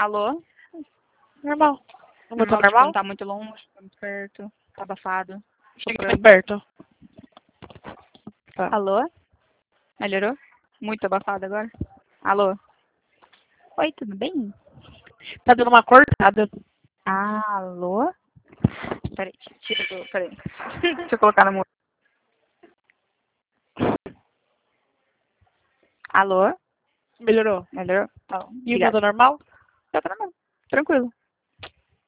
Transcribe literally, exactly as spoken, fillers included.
Alô? Normal. Não botou Normal, tipo, normal? não tá muito longe, tá muito perto, tá abafado. Chega mais perto. Tá. Alô? Melhorou? Muito abafado agora? Alô? Oi, tudo bem? Tá dando uma cortada. Alô? Peraí, tira do... Peraí. Deixa eu colocar no mudo. Alô? Melhorou. Melhorou? Tá, E o obrigada. mundo normal? Tá, tá, não. Tranquilo.